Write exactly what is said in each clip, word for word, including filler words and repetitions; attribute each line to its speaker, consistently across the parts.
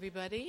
Speaker 1: everybody.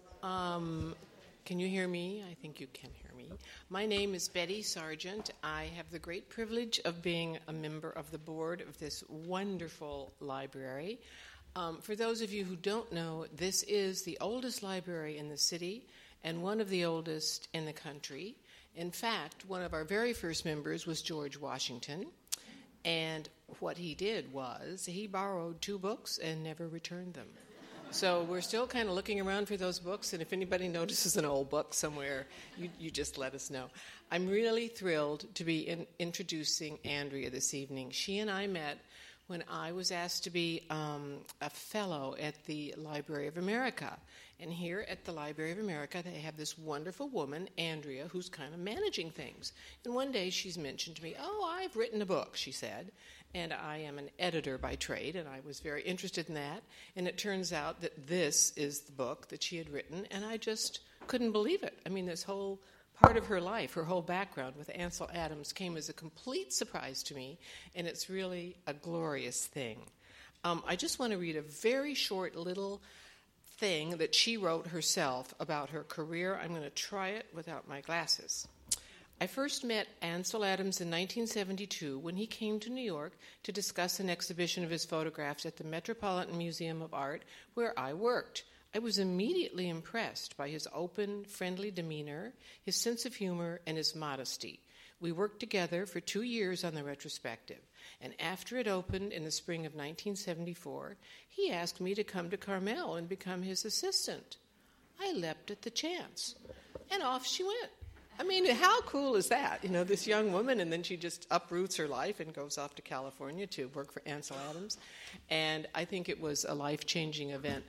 Speaker 1: Um, can you hear me? I think you can hear me. My name is Betty Sargent. I have the great privilege of being a member of the board of this wonderful library. Um, for those of you who don't know, this is the oldest library in the city and one of the oldest in the country. In fact, one of our very first members was George Washington, and what he did was he borrowed two books and never returned them. So we're still kind of looking around for those books, and if anybody notices an old book somewhere, you, you just let us know. I'm really thrilled to be in, introducing Andrea this evening. She and I met when I was asked to be um, a fellow at the Library of America. And here at the Library of America, they have this wonderful woman, Andrea, who's kind of managing things. And one day she's mentioned to me, oh, I've written a book, she said. And I am an editor by trade, and I was very interested in that. And it turns out that this is the book that she had written, and I just couldn't believe it. I mean, this whole part of her life, her whole background with Ansel Adams came as a complete surprise to me, and it's really a glorious thing. Um, I just want to read a very short little thing that she wrote herself about her career. I'm going to try it without my glasses. I first met Ansel Adams in nineteen seventy-two when he came to New York to discuss an exhibition of his photographs at the Metropolitan Museum of Art, where I worked. I was immediately impressed by his open, friendly demeanor, his sense of humor, and his modesty. We worked together for two years on the retrospective, and after it opened in the spring of nineteen seventy-four, he asked me to come to Carmel and become his assistant. I leapt at the chance, and off she went. I mean, how cool is that? You know, this young woman, and then she just uproots her life and goes off to California to work for Ansel Adams. And I think it was a life-changing event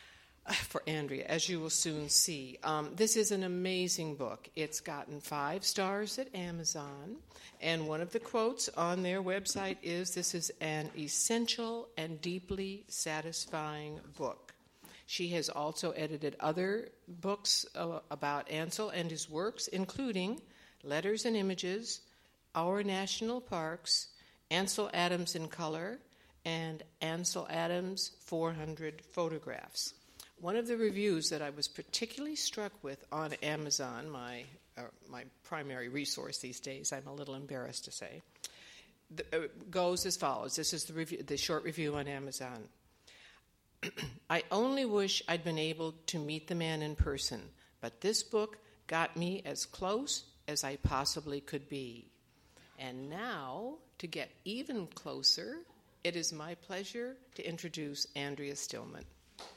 Speaker 1: for Andrea, as you will soon see. Um, this is an amazing book. It's gotten five stars at Amazon, and one of the quotes on their website is, this is an essential and deeply satisfying book. She has also edited other books uh, about Ansel and his works, including Letters and Images, Our National Parks, Ansel Adams in Color, and Ansel Adams four hundred Photographs. One of the reviews that I was particularly struck with on Amazon, my uh, my primary resource these days, I'm a little embarrassed to say, the, uh, goes as follows. This is the, review, the short review on Amazon. I only wish I'd been able to meet the man in person, but this book got me as close as I possibly could be. And now, to get even closer, it is my pleasure to introduce Andrea Stillman.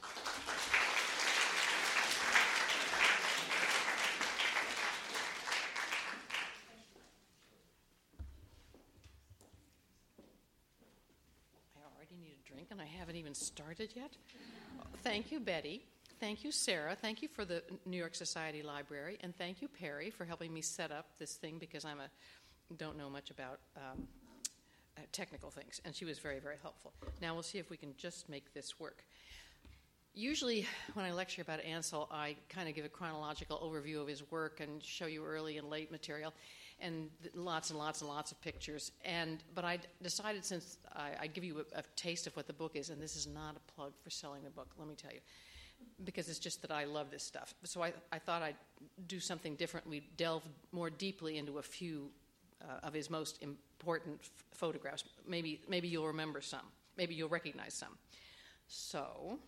Speaker 2: And I haven't even started yet. Thank you, Betty. Thank you, Sarah. Thank you for the New York Society Library, and thank you, Perry, for helping me set up this thing because I'm a don't know much about um, uh, technical things, and she was very, very helpful. Now we'll see if we can just make this work. Usually, when I lecture about Ansel, I kind of give a chronological overview of his work and show you early and late material, and lots and lots and lots of pictures. And but I decided, since I, I'd give you a, a taste of what the book is, and this is not a plug for selling the book, let me tell you, because it's just that I love this stuff. So I, I thought I'd do something different. We delve more deeply into a few uh, of his most important f- photographs. Maybe maybe you'll remember some. Maybe you'll recognize some. So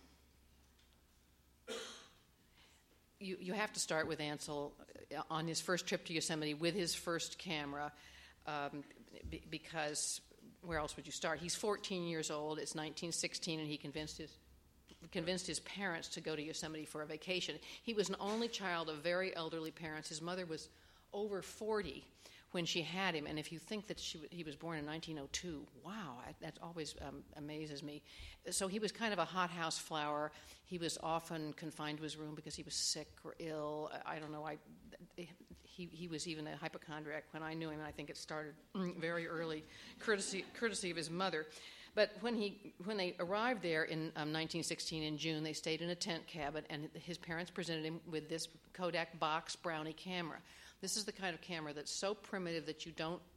Speaker 2: You, you have to start with Ansel on his first trip to Yosemite with his first camera, um, b- because where else would you start? He's fourteen years old. It's nineteen sixteen, and he convinced his convinced his parents to go to Yosemite for a vacation. He was an only child of very elderly parents. His mother was over forty when she had him, and if you think that she, he was born in nineteen oh two, wow, that always um, amazes me. So he was kind of a hothouse flower. He was often confined to his room because he was sick or ill. I don't know. I, he, he was even a hypochondriac when I knew him, and I think it started very early, courtesy, courtesy of his mother. But when he when they arrived there in um, nineteen sixteen in June, they stayed in a tent cabin, and his parents presented him with this Kodak Box Brownie camera. This is the kind of camera that's so primitive that you don't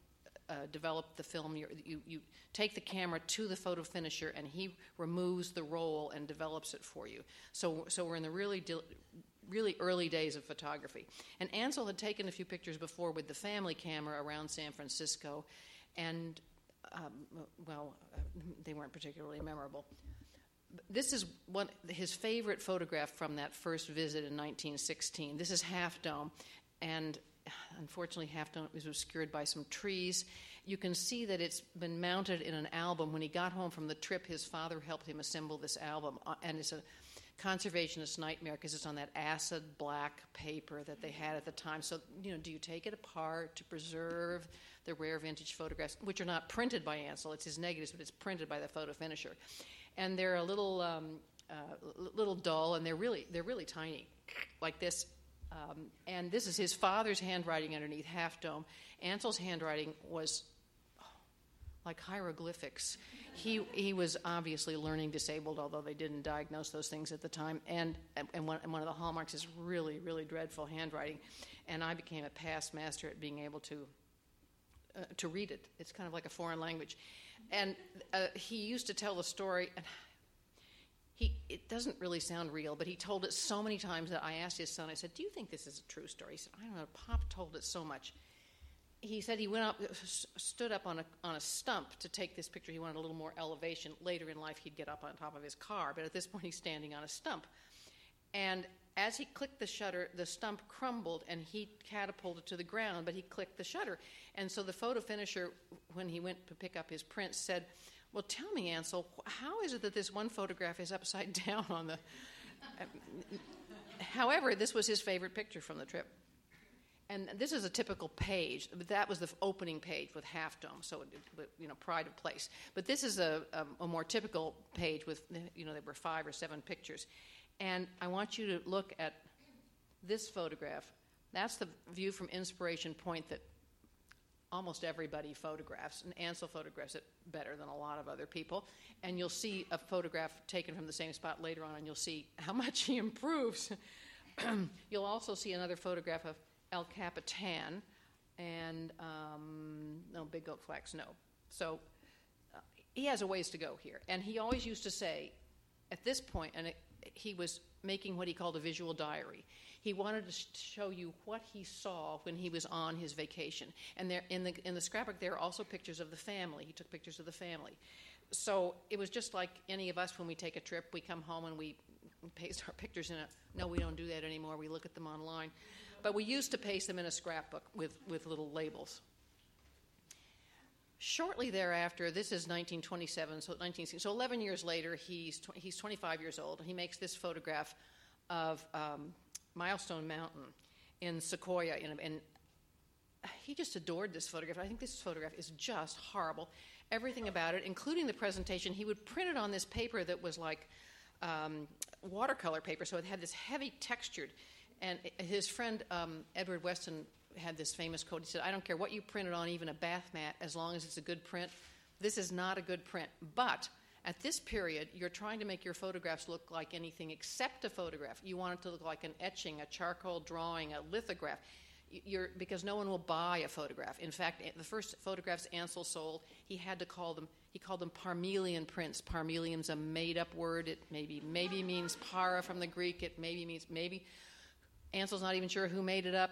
Speaker 2: uh, develop the film. You, you you take the camera to the photo finisher, and he removes the roll and develops it for you. So so we're in the really de- really early days of photography. And Ansel had taken a few pictures before with the family camera around San Francisco, and um, well, uh, they weren't particularly memorable. This is one his favorite photograph from that first visit in nineteen sixteen. This is Half Dome, and unfortunately Half Dome was obscured by some trees. You can see that it's been mounted in an album. When he got home from the trip, his father helped him assemble this album, uh, and it's a conservationist nightmare because it's on that acid black paper that they had at the time. So, you know, do you take it apart to preserve the rare vintage photographs, which are not printed by Ansel? It's his negatives, but it's printed by the photo finisher. And they're a little um, uh, little dull, and they're really they're really tiny, like this. Um, and this is his father's handwriting underneath Half Dome. Ansel's handwriting was oh, like hieroglyphics. He he was obviously learning disabled, although they didn't diagnose those things at the time. And and one, and one of the hallmarks is really really dreadful handwriting. And I became a past master at being able to uh, to read it. It's kind of like a foreign language. And uh, he used to tell the story, and he it doesn't really sound real, but he told it so many times that I asked his son, I said, do you think this is a true story? He said, I don't know, Pop told it so much. He said he went up, stood up on a on a stump to take this picture. He wanted a little more elevation. Later in life, he'd get up on top of his car, but at this point, he's standing on a stump. And as he clicked the shutter, the stump crumbled, and he catapulted to the ground, but he clicked the shutter. And so the photo finisher, when he went to pick up his prints, said, well, tell me, Ansel, how is it that this one photograph is upside down on the... However, this was his favorite picture from the trip. And this is a typical page. That was the opening page with Half Dome, so, it, you know, pride of place. But this is a, a, a more typical page with, you know, there were five or seven pictures. And I want you to look at this photograph. That's the view from Inspiration Point that almost everybody photographs, and Ansel photographs it better than a lot of other people. And you'll see a photograph taken from the same spot later on, and you'll see how much he improves. You'll also see another photograph of El Capitan, and um, no, Big Oak Flax, no. So uh, he has a ways to go here. And he always used to say, at this point, and it, he was making what he called a visual diary. He wanted to sh- show you what he saw when he was on his vacation. And there, in the in the scrapbook, there are also pictures of the family. He took pictures of the family. So it was just like any of us when we take a trip. We come home and we paste our pictures in a... No, we don't do that anymore. We look at them online. But we used to paste them in a scrapbook with, with little labels. Shortly thereafter, this is nineteen twenty-seven, so nineteen so eleven years later, he's tw- he's twenty-five years old, and he makes this photograph of um, Milestone Mountain in Sequoia, in, and he just adored this photograph. I think this photograph is just horrible. Everything about it, including the presentation, he would print it on this paper that was like um, watercolor paper, so it had this heavy textured. And his friend um, Edward Weston had this famous quote. He said, I don't care what you printed on, even a bath mat, as long as it's a good print. This is not a good print. But at this period, you're trying to make your photographs look like anything except a photograph. You want it to look like an etching, a charcoal drawing, a lithograph, you're, because no one will buy a photograph. In fact, the first photographs Ansel sold, he had to call them, he called them Parmelian prints. Parmelian's a made-up word. It maybe maybe means para from the Greek. It maybe means maybe. Ansel's not even sure who made it up.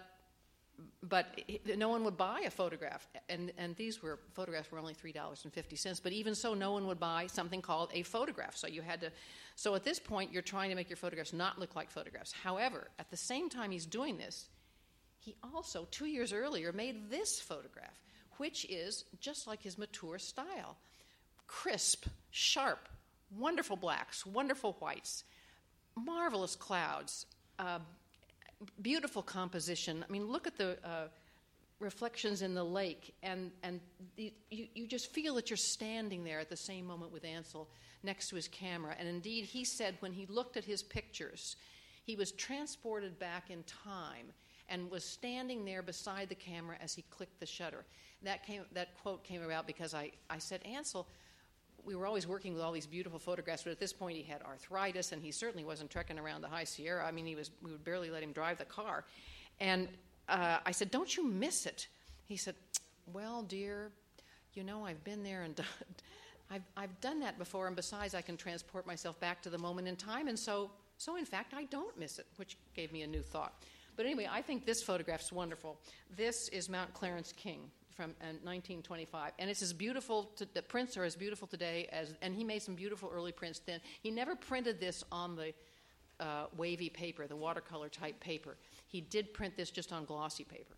Speaker 2: But no one would buy a photograph, and, and these were photographs were only three dollars and fifty cents. But even so, no one would buy something called a photograph. So you had to. So at this point, you're trying to make your photographs not look like photographs. However, at the same time he's doing this, he also two years earlier made this photograph, which is just like his mature style: crisp, sharp, wonderful blacks, wonderful whites, marvelous clouds. Uh, Beautiful composition. I mean, look at the uh, reflections in the lake, and and the, you you just feel that you're standing there at the same moment with Ansel next to his camera. And indeed, he said when he looked at his pictures, he was transported back in time and was standing there beside the camera as he clicked the shutter. That came that quote came about because I I said, Ansel, we were always working with all these beautiful photographs, but at this point he had arthritis, and he certainly wasn't trekking around the High Sierra. I mean, he was we would barely let him drive the car. And uh, I said, don't you miss it? He said, well, dear, you know, I've been there and done, I've, I've done that before, and besides, I can transport myself back to the moment in time, and so, so in fact, I don't miss it, which gave me a new thought. But anyway, I think this photograph's wonderful. This is Mount Clarence King from uh, nineteen twenty-five, and it's as beautiful, to, the prints are as beautiful today, as, and he made some beautiful early prints then. He never printed this on the uh, wavy paper, the watercolor type paper. He did print this just on glossy paper.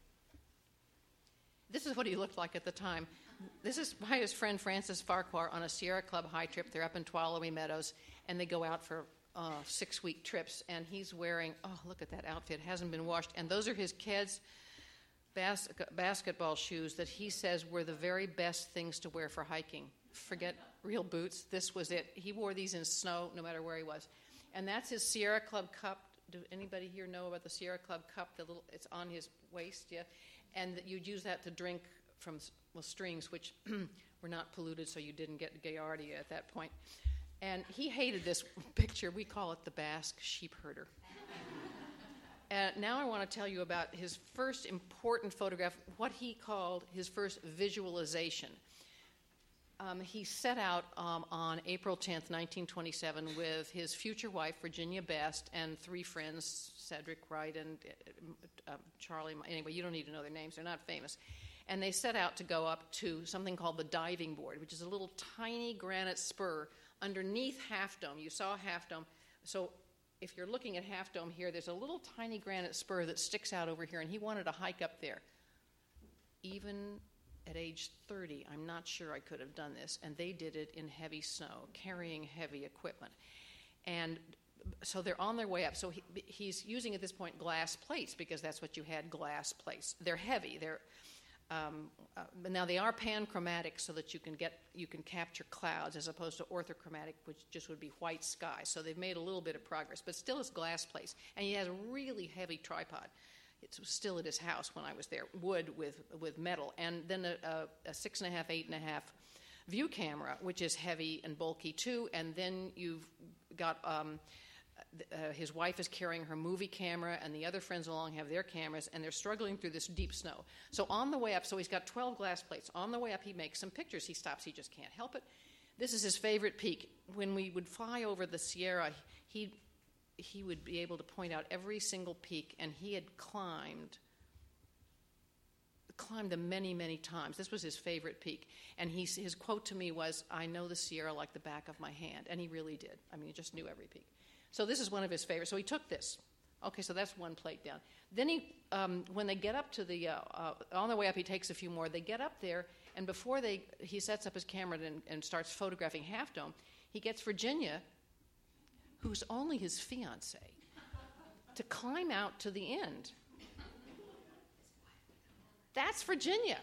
Speaker 2: This is what he looked like at the time. This is by his friend Francis Farquhar on a Sierra Club high trip. They're up in Tuolumne Meadows, and they go out for uh, six-week trips, and he's wearing, oh, look at that outfit, hasn't been washed, and those are his kids' bas- basketball shoes that he says were the very best things to wear for hiking. Forget real boots. This was it. He wore these in snow no matter where he was. And that's his Sierra Club cup. Do anybody here know about the Sierra Club cup? The little, it's on his waist, yeah? And you'd use that to drink from, well, streams, which were not polluted, so you didn't get Giardia at that point. And he hated this picture. We call it the Basque sheep herder. And now I want to tell you about his first important photograph, what he called his first visualization. Um, he set out um, on April tenth, nineteen twenty-seven, with his future wife, Virginia Best, and three friends, Cedric Wright and uh, uh, Charlie. Anyway, you don't need to know their names. They're not famous. And they set out to go up to something called the diving board, which is a little tiny granite spur underneath Half Dome. You saw Half Dome. So if you're looking at Half Dome here, there's a little tiny granite spur that sticks out over here, and he wanted to hike up there. Even at age thirty, I'm not sure I could have done this, and they did it in heavy snow, carrying heavy equipment. And so they're on their way up. So he, he's using at this point glass plates, because that's what you had, glass plates. They're heavy. They're um, uh, now they are panchromatic, so that you can get you can capture clouds, as opposed to orthochromatic, which just would be white sky. So they've made a little bit of progress, but still it's glass plates. And he has a really heavy tripod. It was still at his house when I was there, wood with with metal, and then a, a, a six and a half, eight and a half view camera, which is heavy and bulky too. And then you've got um, uh, his wife is carrying her movie camera, and the other friends along have their cameras, and they're struggling through this deep snow. So on the way up, so he's got twelve glass plates. On the way up, he makes some pictures. He stops. He just can't help it. This is his favorite peak. When we would fly over the Sierra, he he would be able to point out every single peak, and he had climbed climbed them many, many times. This was his favorite peak. And he, his quote to me was, "I know the Sierra like the back of my hand." And he really did. I mean, he just knew every peak. So this is one of his favorites. So he took this. Okay, so that's one plate down. Then he, um, when they get up to the, uh, uh, on their way up, he takes a few more. They get up there, and before they, he sets up his camera and, and starts photographing Half Dome, he gets Virginia, who's only his fiancée, to climb out to the end. That's Virginia.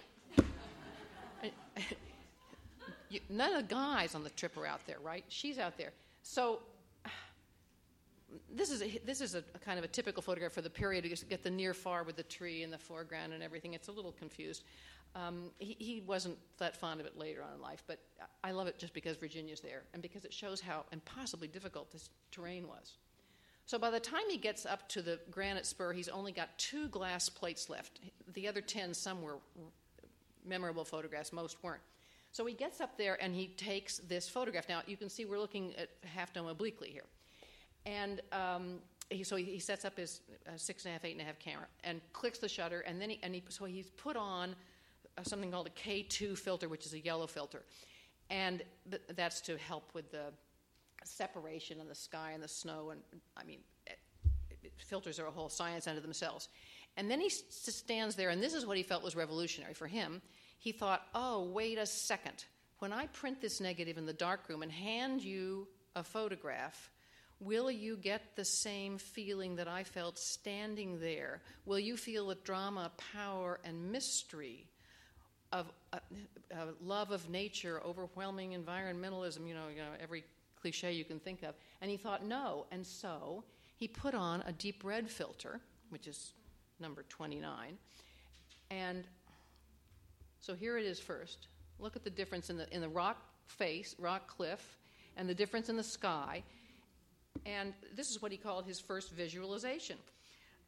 Speaker 2: you, none of the guys on the trip are out there, right? She's out there. So this is a, this is a, a kind of a typical photograph for the period. You get the near far with the tree in the foreground and everything. It's a little confused. Um, he, he wasn't that fond of it later on in life, but I love it just because Virginia's there and because it shows how impossibly difficult this terrain was. So by the time he gets up to the granite spur, he's only got two glass plates left. The other ten, some were memorable photographs, most weren't. So he gets up there and he takes this photograph. Now, you can see we're looking at Half Dome obliquely here. And um, he, so he, he sets up his uh, six and a half, eight and a half camera and clicks the shutter, and then he, and he, so he's put on uh, something called a K two filter, which is a yellow filter. And th- that's to help with the separation in the sky and the snow, and I mean, it, it, filters are a whole science unto themselves. And then he s- stands there, and this is what he felt was revolutionary for him. He thought, oh, wait a second. When I print this negative in the darkroom and hand you a photograph, will you get the same feeling that I felt standing there? Will you feel the drama, power, and mystery of uh, uh, love of nature, overwhelming environmentalism, you know, you know, every cliche you can think of? And he thought, no. And so he put on a deep red filter, which is number twenty-nine. And so here it is first. Look at the difference in the in the rock face, rock cliff, and the difference in the sky. And this is what he called his first visualization.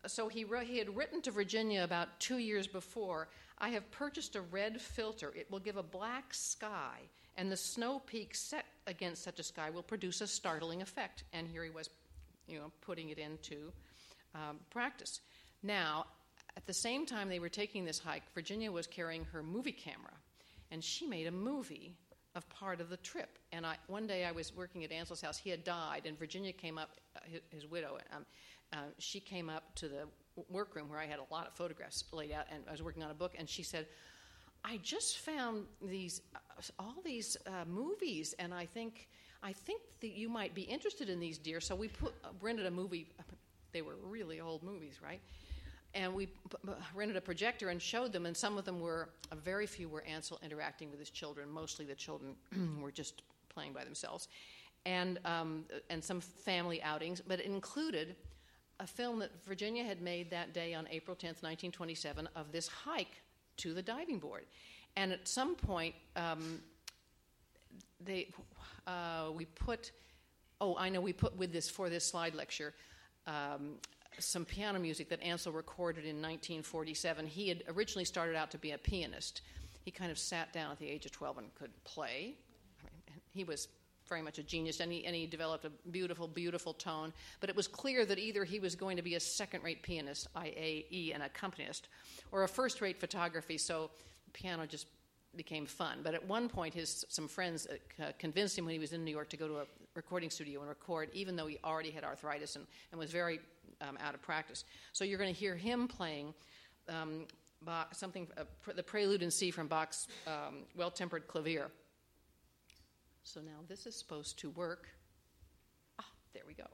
Speaker 2: so he, wrote, he had written to Virginia about two years before, I have purchased a red filter. It will give a black sky, and the snow peak set against such a sky will produce a startling effect. And here he was, you know, putting it into um, practice. Now, at the same time they were taking this hike, Virginia was carrying her movie camera, and she made a movie of part of the trip. And I, one day I was working at Ansel's house. He had died, and Virginia came up, uh, his, his widow, um, uh, she came up to the workroom where I had a lot of photographs laid out, and I was working on a book, and she said, I just found these, uh, all these uh, movies, and I think I think that you might be interested in these, dear. So we put, uh, rented a movie. They were really old movies, right? And we p- p- rented a projector and showed them, and some of them were, uh, very few were Ansel interacting with his children. Mostly the children were just playing by themselves. And, um, and some family outings, but it included a film that Virginia had made that day on April tenth, nineteen twenty-seven, of this hike to the diving board. And at some point, um, they, uh, we put, oh, I know, we put with this, for this slide lecture, um, some piano music that Ansel recorded in nineteen forty-seven. He had originally started out to be a pianist. He kind of sat down at the age of twelve and could play. I mean, he was very much a genius, and he, and he developed a beautiful, beautiful tone. But it was clear that either he was going to be a second-rate pianist, that is an accompanist, or a first-rate photography, so the piano just became fun. But at one point, his some friends uh, convinced him when he was in New York to go to a recording studio and record, even though he already had arthritis and, and was very um, out of practice. So you're going to hear him playing um, Bach, something, uh, pr- the Prelude in C from Bach's um, Well-Tempered Clavier. So now this is supposed to work. Ah, there we go.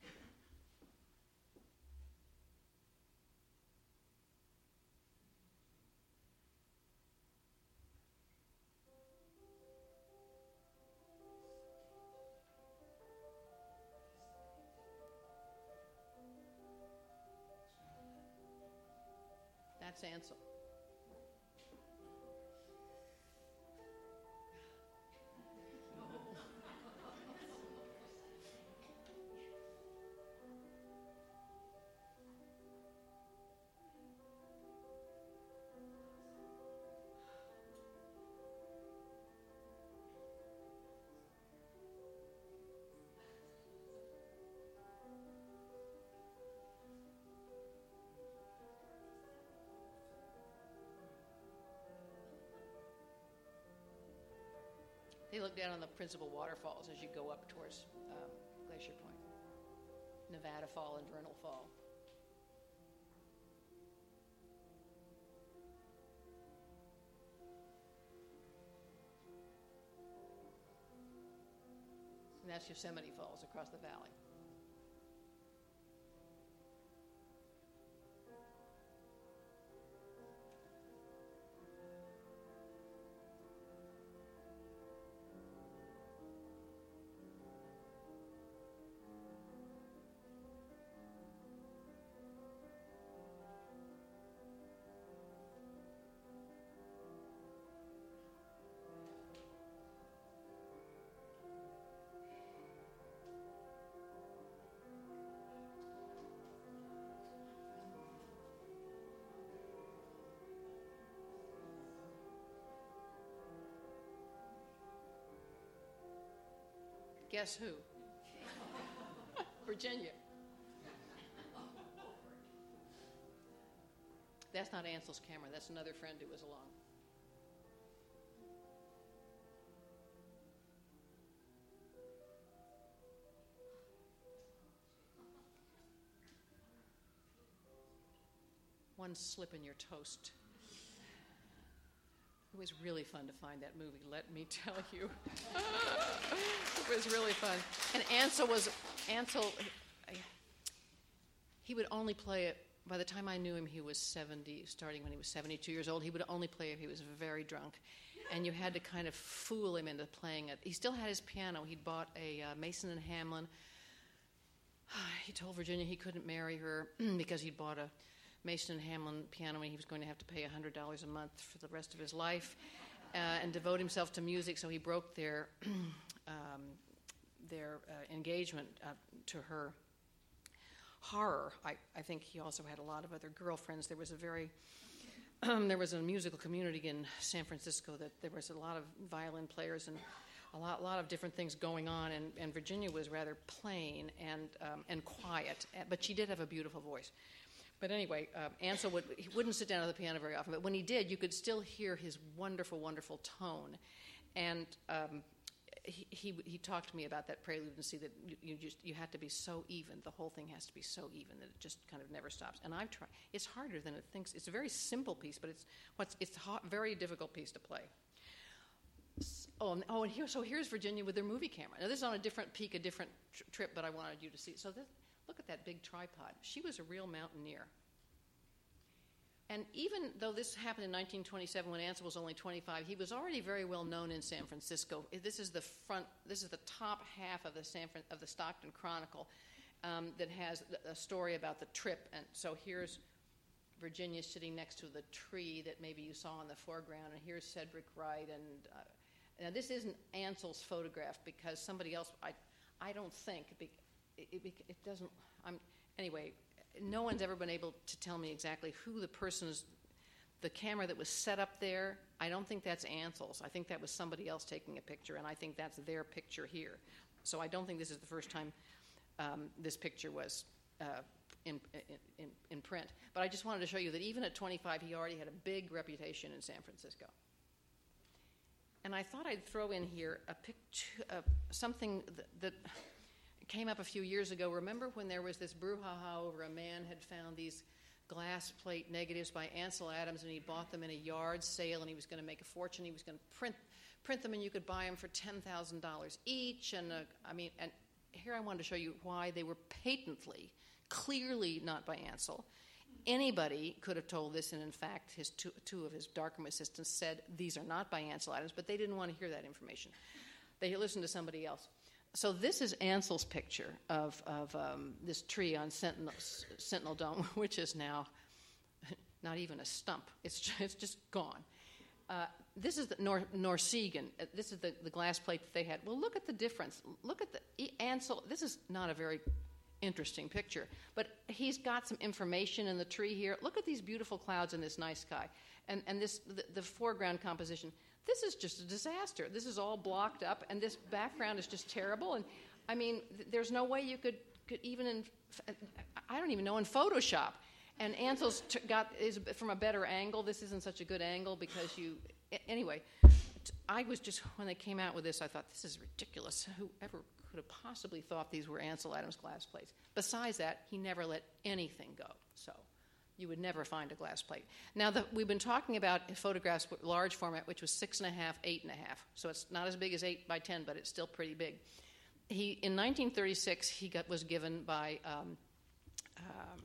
Speaker 2: That's Ansel. They look down on the principal waterfalls as you go up towards um, Glacier Point. Nevada Fall and Vernal Fall. And that's Yosemite Falls across the valley. Guess who? Virginia. That's not Ansel's camera. That's another friend who was along. One slip in your toast. It was really fun to find that movie, let me tell you. It was really fun. And Ansel was, Ansel, he would only play it, by the time I knew him, he was seventy, starting when he was seventy-two years old. He would only play if he was very drunk. And you had to kind of fool him into playing it. He still had his piano. He'd bought a uh, Mason and Hamlin. He told Virginia he couldn't marry her because he'd bought a Mason and Hamlin piano, and he was going to have to pay one hundred dollars a month for the rest of his life uh, and devote himself to music, so he broke their um, their uh, engagement uh, to her. horror. I, I think he also had a lot of other girlfriends. There was a very, um, there was a musical community in San Francisco that there was a lot of violin players and a lot, lot of different things going on, and, and Virginia was rather plain and um, and quiet, but she did have a beautiful voice. But anyway, uh, Ansel would he wouldn't sit down at the piano very often, but when he did, you could still hear his wonderful, wonderful tone. And um, he, he he talked to me about that prelude and see that you, you just you had to be so even. The whole thing has to be so even that it just kind of never stops. And I've tried. It's harder than it thinks. It's a very simple piece, but it's what's it's a hot, very difficult piece to play. Oh, and, oh, and here, so here's Virginia with their movie camera. Now, this is on a different peak, a different tr- trip, but I wanted you to see. So this, look at that big tripod. She was a real mountaineer. And even though this happened in nineteen twenty-seven when Ansel was only twenty-five, he was already very well known in San Francisco. This is the front, this is the top half of the San Fran, of the Stockton Chronicle um, that has a story about the trip. And so here's Virginia sitting next to the tree that maybe you saw in the foreground, and here's Cedric Wright. And uh, now this isn't Ansel's photograph because somebody else, I, I don't think, it, it, it doesn't, I'm, anyway, no one's ever been able to tell me exactly who the person is, the camera that was set up there. I don't think that's Ansel's. I think that was somebody else taking a picture, and I think that's their picture here. So I don't think this is the first time um, this picture was uh, in, in, in print. But I just wanted to show you that even at twenty-five, he already had a big reputation in San Francisco. And I thought I'd throw in here a picture, uh, something that, that came up a few years ago. Remember when there was this brouhaha over a man had found these glass plate negatives by Ansel Adams, and he bought them in a yard sale, and he was going to make a fortune. He was going to print print them, and you could buy them for ten thousand dollars each. And uh, I mean, and here I wanted to show you why they were patently, clearly not by Ansel. Anybody could have told this, and in fact, his two, two of his darkroom assistants said these are not by Ansel Adams, but they didn't want to hear that information. They listened to somebody else. So this is Ansel's picture of, of um, this tree on Sentinel, Sentinel Dome, which is now not even a stump. It's just, it's just gone. Uh, this is the Nor- Norsegan. Uh, this is the, the glass plate that they had. Well, look at the difference. Look at the Ansel. This is not a very interesting picture, but he's got some information in the tree here. Look at these beautiful clouds in this nice sky, and and this the, the foreground composition. This is just a disaster. This is all blocked up, and this background is just terrible. And I mean, th- there's no way you could could even in I don't even know in Photoshop. And Ansel's t- got is from a better angle. This isn't such a good angle because you anyway. I was just when they came out with this, I thought this is ridiculous. Whoever could have possibly thought these were Ansel Adams glass plates. Besides that, he never let anything go. So you would never find a glass plate. Now, the, we've been talking about photographs with large format, which was six and a half, eight and a half. So it's not as big as eight by ten, but it's still pretty big. He in nineteen thirty-six, he got, was given by um, um,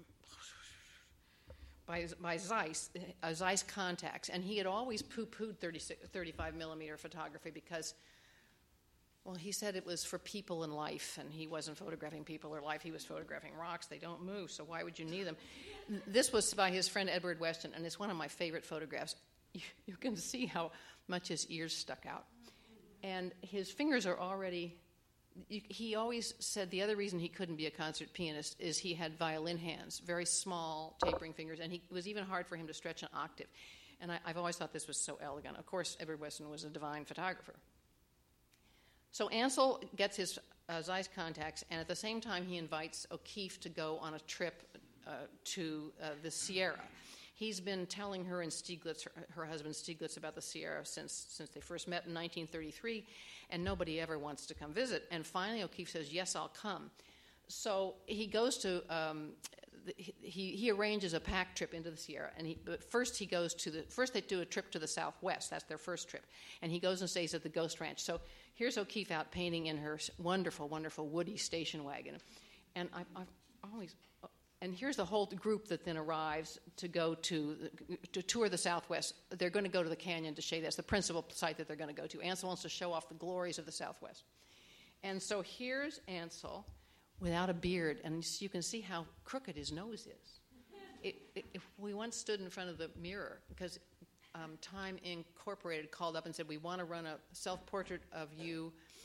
Speaker 2: by by Zeiss, uh, Zeiss contacts, and he had always poo-pooed thirty-five millimeter photography because. Well, he said it was for people in life, and he wasn't photographing people or life. He was photographing rocks. They don't move, so why would you need them? This was by his friend Edward Weston, and it's one of my favorite photographs. You, you can see how much his ears stuck out. And his fingers are already... You, he always said the other reason he couldn't be a concert pianist is he had violin hands, very small, tapering fingers, and he, it was even hard for him to stretch an octave. And I, I've always thought this was so elegant. Of course, Edward Weston was a divine photographer. So Ansel gets his uh, Zeiss contacts, and at the same time he invites O'Keeffe to go on a trip uh, to uh, the Sierra. He's been telling her and Stieglitz, her, her husband Stieglitz, about the Sierra since since they first met in nineteen thirty-three, and nobody ever wants to come visit. And finally O'Keeffe says, yes, I'll come. So he goes to, um, the, he, he arranges a pack trip into the Sierra, and he, but first he goes to the, first they do a trip to the Southwest. That's their first trip. And he goes and stays at the Ghost Ranch. So here's O'Keeffe out painting in her wonderful, wonderful woody station wagon. And I, I always, and here's the whole group that then arrives to go to, to tour the Southwest. They're going to go to the canyon to shade. That's the principal site that they're going to go to. Ansel wants to show off the glories of the Southwest. And so here's Ansel without a beard, and you can see how crooked his nose is. It, it, it, we once stood in front of the mirror because um, Time Incorporated called up and said, we want to run a self-portrait of you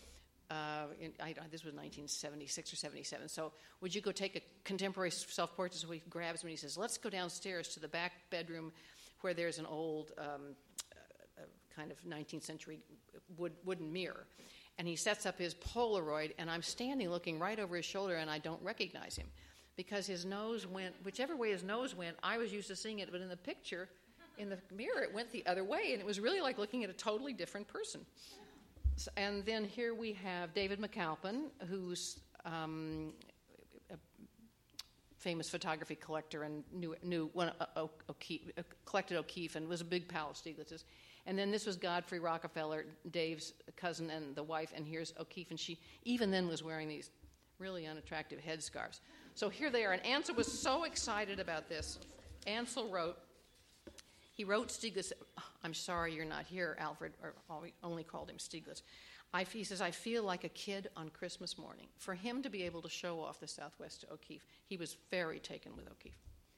Speaker 2: Uh, in, I, this was nineteen seventy-six or seventy-seven. So would you go take a contemporary self-portrait? So he grabs me and he says, let's go downstairs to the back bedroom where there's an old um, uh, kind of nineteenth century wood, wooden mirror. And he sets up his Polaroid, and I'm standing looking right over his shoulder, and I don't recognize him because his nose went, whichever way his nose went, I was used to seeing it, but in the picture, in the mirror, it went the other way, and it was really like looking at a totally different person. And then here we have David McAlpin, who's um, a famous photography collector and knew, knew one, uh, O'Keeffe, uh, collected O'Keeffe and was a big pal of Stieglitz's. And then this was Godfrey Rockefeller, Dave's cousin and the wife, and here's O'Keeffe, and she even then was wearing these really unattractive headscarves. So here they are, and Ansel was so excited about this. Ansel wrote, he wrote Stieglitz, I'm sorry you're not here, Alfred, or only called him Stieglitz. I, he says, I feel like a kid on Christmas morning. For him to be able to show off the Southwest to O'Keeffe, he was very taken with O'Keeffe.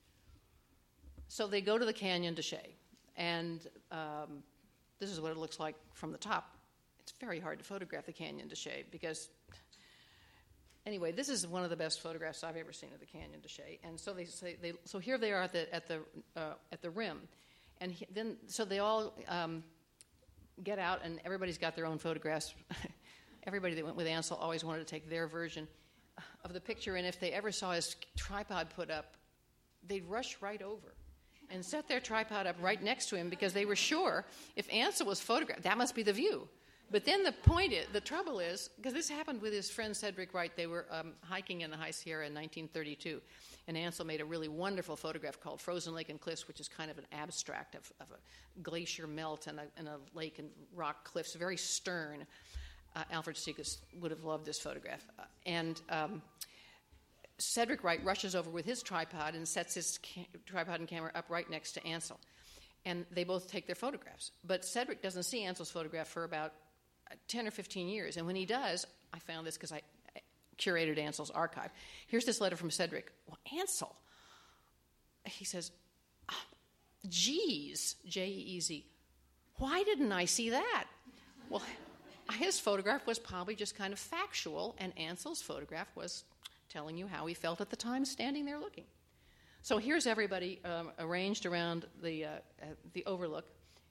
Speaker 2: So they go to the Canyon de Chelly, and um, this is what it looks like from the top. It's very hard to photograph the Canyon de Chelly because, anyway, this is one of the best photographs I've ever seen of the Canyon de Chelly. And so they say, they, so here they are at the at the uh, at the rim. And he, then, so they all um, get out, and everybody's got their own photographs. Everybody that went with Ansel always wanted to take their version of the picture, and if they ever saw his tripod put up, they'd rush right over and set their tripod up right next to him because they were sure if Ansel was photographed, that must be the view. But then the point is, the trouble is, because this happened with his friend Cedric Wright, they were um, hiking in the High Sierra in nineteen thirty-two, and Ansel made a really wonderful photograph called Frozen Lake and Cliffs, which is kind of an abstract of, of a glacier melt and a, and a lake and rock cliffs, very stern. Uh, Alfred Stieglitz would have loved this photograph. Uh, and um, Cedric Wright rushes over with his tripod and sets his ca- tripod and camera up right next to Ansel. And they both take their photographs. But Cedric doesn't see Ansel's photograph for about ten or fifteen years. And when he does, I found this because I curated Ansel's archive. Here's this letter from Cedric. Well, Ansel, he says, oh, geez, J E E Z, why didn't I see that? Well, his photograph was probably just kind of factual, and Ansel's photograph was telling you how he felt at the time standing there looking. So here's everybody um, arranged around the, uh, uh, the overlook.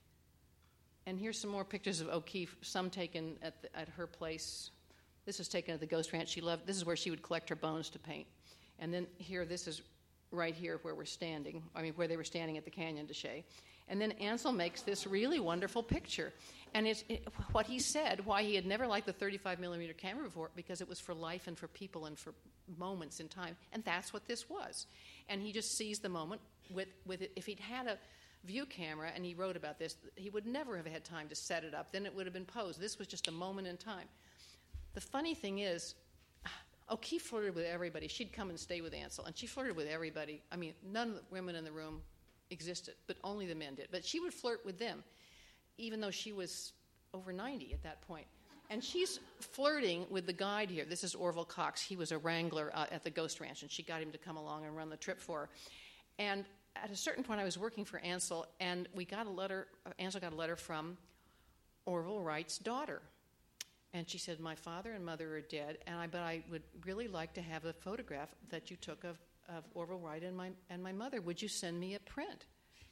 Speaker 2: And here's some more pictures of O'Keeffe, some taken at, the, at her place. This was taken at the Ghost Ranch. She loved, this is where she would collect her bones to paint. And then here, this is right here where we're standing, I mean, where they were standing at the Canyon de Chelly. And then Ansel makes this really wonderful picture. And it's it, what he said, why he had never liked the thirty-five millimeter camera before, because it was for life and for people and for moments in time. And that's what this was. And he just seized the moment with, with it. If he'd had a view camera, and he wrote about this, he would never have had time to set it up. Then it would have been posed. This was just a moment in time. The funny thing is, O'Keeffe flirted with everybody. She'd come and stay with Ansel, and she flirted with everybody. I mean, none of the women in the room existed, but only the men did. But she would flirt with them, even though she was over ninety at that point. And she's flirting with the guide here. This is Orville Cox. He was a wrangler uh, at the Ghost Ranch, and she got him to come along and run the trip for her. And at a certain point, I was working for Ansel, and we got a letter, uh, Ansel got a letter from Orville Wright's daughter. And she said, my father and mother are dead, and I, but I would really like to have a photograph that you took of, of Orville Wright and my, and my mother. Would you send me a print?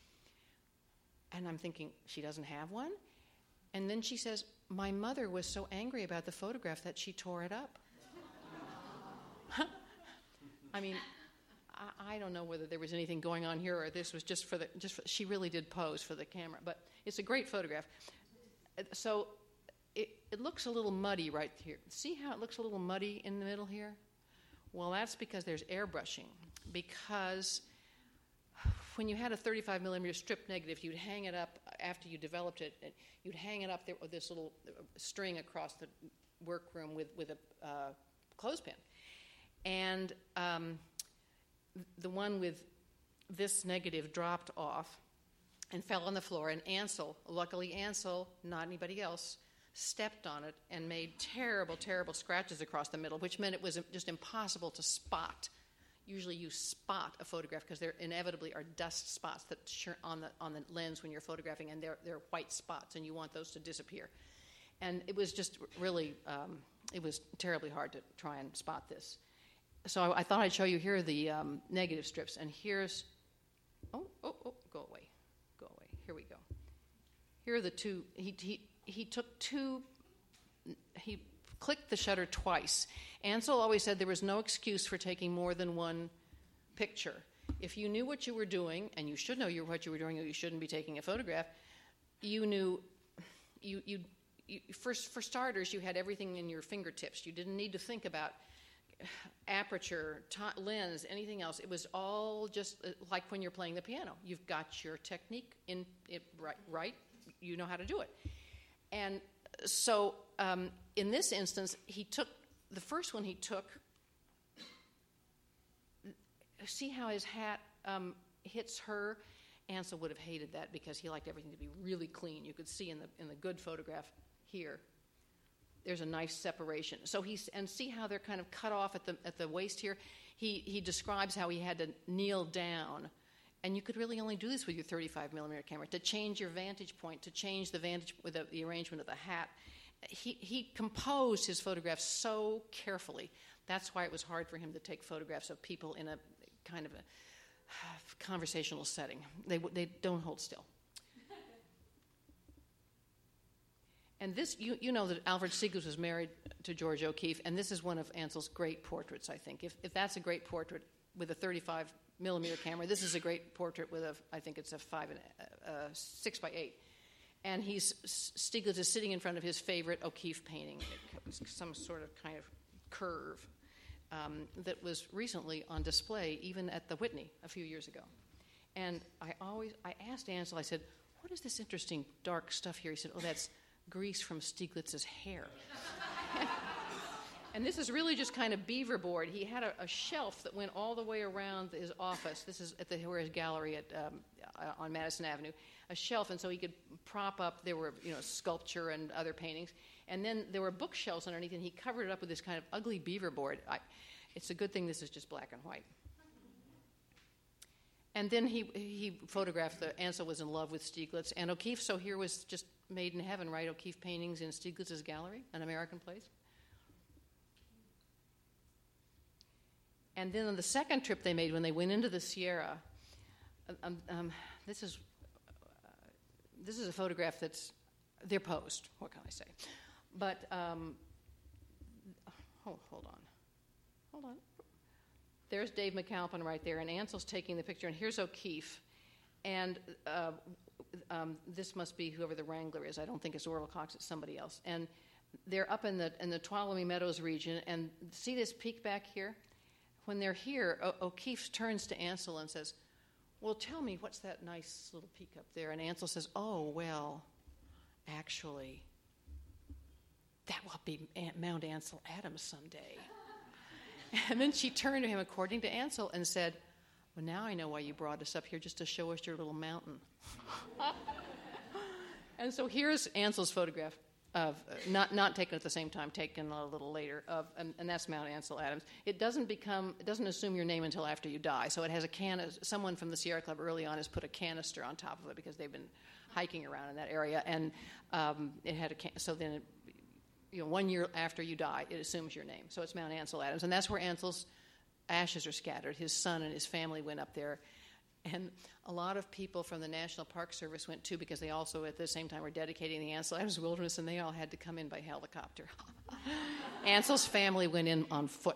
Speaker 2: And I'm thinking, she doesn't have one? And then she says, my mother was so angry about the photograph that she tore it up. I mean, I, I don't know whether there was anything going on here or this was just for the, just for, she really did pose for the camera, but it's a great photograph. So it, it looks a little muddy right here. See how it looks a little muddy in the middle here? Well, that's because there's airbrushing, because when you had a thirty-five millimeter strip negative, you'd hang it up after you developed it. You'd hang it up there with this little string across the workroom with, with a uh, clothespin. And um, the one with this negative dropped off and fell on the floor. And Ansel, luckily Ansel, not anybody else, stepped on it and made terrible, terrible scratches across the middle, which meant it was just impossible to spot. Usually you spot a photograph because there inevitably are dust spots that on the on the lens when you're photographing, and they're, they're white spots, and you want those to disappear. And it was just really um, it was terribly hard to try and spot this. So I, I thought I'd show you here the um, negative strips, and here's, oh, oh, oh, go away, go away. Here we go. Here are the two, he, he, he took two, he clicked the shutter twice. Ansel always said there was no excuse for taking more than one picture. If you knew what you were doing, and you should know you, what you were doing, or you shouldn't be taking a photograph, you knew, you, you, you first, for starters, you had everything in your fingertips. You didn't need to think about aperture, t- lens, anything else. It was all just like when you're playing the piano. You've got your technique in it right, right? You know how to do it. And so um, in this instance, he took, the first one he took, see how his hat um, hits her? Ansel would have hated that because he liked everything to be really clean. You could see in the in the good photograph here, there's a nice separation. So he's, and see how they're kind of cut off at the at the waist here? He he describes how he had to kneel down, and you could really only do this with your thirty-five millimeter camera, to change your vantage point, to change the vantage with the, the arrangement of the hat. He he composed his photographs so carefully. That's why it was hard for him to take photographs of people in a kind of a conversational setting. They they don't hold still. And this, you, you know that Alfred Stieglitz was married to George O'Keeffe, and this is one of Ansel's great portraits, I think. If if that's a great portrait with a thirty-five millimeter camera, this is a great portrait with a, I think it's a five and a, a six by eight. And he's, Stieglitz is sitting in front of his favorite O'Keeffe painting, some sort of kind of curve um, that was recently on display even at the Whitney a few years ago. And I always, I asked Ansel, I said, what is this interesting dark stuff here? He said, oh, that's grease from Stieglitz's hair. And this is really just kind of beaver board. He had a, a shelf that went all the way around his office. This is at the Horace Gallery at um, uh, on Madison Avenue. A shelf, and so he could prop up. There were, you know, sculpture and other paintings, and then there were bookshelves underneath, and he covered it up with this kind of ugly beaver board. I, it's a good thing this is just black and white. And then he he photographed the Ansel was in love with Stieglitz and O'Keeffe. So here was just made in heaven, right? O'Keeffe paintings in Stieglitz's gallery, an American place. And then on the second trip they made, when they went into the Sierra, um, um, this is uh, this is a photograph that's they're posed. What can I say? But um, oh, hold on, hold on. There's Dave McAlpin right there, and Ansel's taking the picture, and here's O'Keeffe, and uh, um, this must be whoever the wrangler is. I don't think it's Orville Cox; it's somebody else. And they're up in the in the Tuolumne Meadows region, and see this peak back here. When they're here, o- O'Keeffe turns to Ansel and says, well, tell me, what's that nice little peak up there? And Ansel says, oh, well, actually, that will be Mount Ansel Adams someday. And then she turned to him, according to Ansel, and said, well, now I know why you brought us up here, just to show us your little mountain. And so here's Ansel's photograph. Of uh, not not taken at the same time, taken a little later, of and, and that's Mount Ansel Adams. It doesn't become, it doesn't assume your name until after you die. So it has a can. Someone from the Sierra Club early on has put a canister on top of it because they've been hiking around in that area, and um, it had a can. So then, it, you know, one year after you die, it assumes your name. So it's Mount Ansel Adams, and that's where Ansel's ashes are scattered. His son and his family went up there. And a lot of people from the National Park Service went too, because they also at the same time were dedicating the Ansel Adams Wilderness, and they all had to come in by helicopter. Ansel's family went in on foot.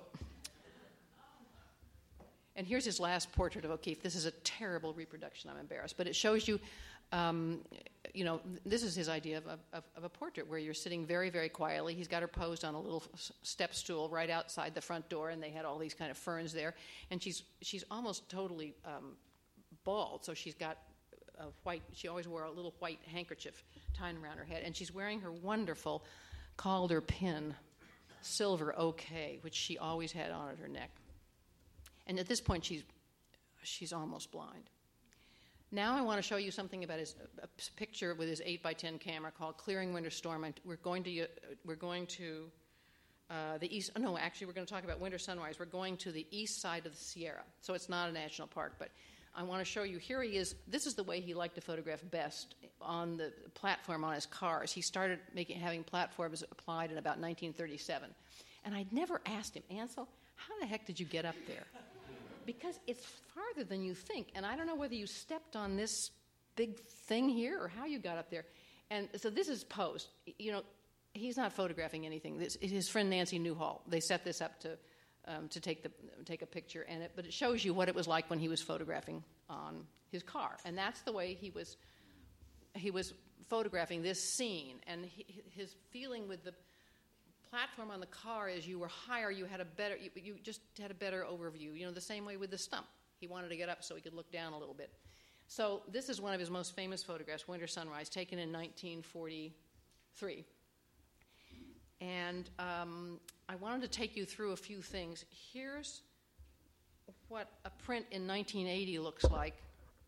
Speaker 2: And here's his last portrait of O'Keeffe. This is a terrible reproduction. I'm embarrassed. But it shows you, um, you know, this is his idea of, of, of a portrait where you're sitting very, very quietly. He's got her posed on a little step stool right outside the front door, and they had all these kind of ferns there. And she's she's almost totally Um, bald, so she's got a white, she always wore a little white handkerchief tied around her head, and she's wearing her wonderful Calder pin, silver OK, which she always had on at her neck. And at this point, she's she's almost blind. Now I want to show you something about his a picture with his eight by ten camera called Clearing Winter Storm. We're going to uh, we're going to uh, the east. Oh, no, actually, we're going to talk about Winter Sunrise. We're going to the east side of the Sierra, so it's not a national park, but I want to show you, here he is. This is the way he liked to photograph best on the platform on his cars. He started making having platforms applied in about nineteen thirty-seven. And I'd never asked him, Ansel, how the heck did you get up there? Because it's farther than you think. And I don't know whether you stepped on this big thing here or how you got up there. And so this is post. You know, he's not photographing anything. This, his friend Nancy Newhall, they set this up to um, to take the take a picture, and it, but it shows you what it was like when he was photographing on his car, and that's the way he was he was photographing this scene. And he, his feeling with the platform on the car is you were higher, you had a better, you, you just had a better overview. You know, the same way with the stump. He wanted to get up so he could look down a little bit. So this is one of his most famous photographs, Winter Sunrise, taken in nineteen forty-three. And um, I wanted to take you through a few things. Here's what a print in nineteen eighty looks like.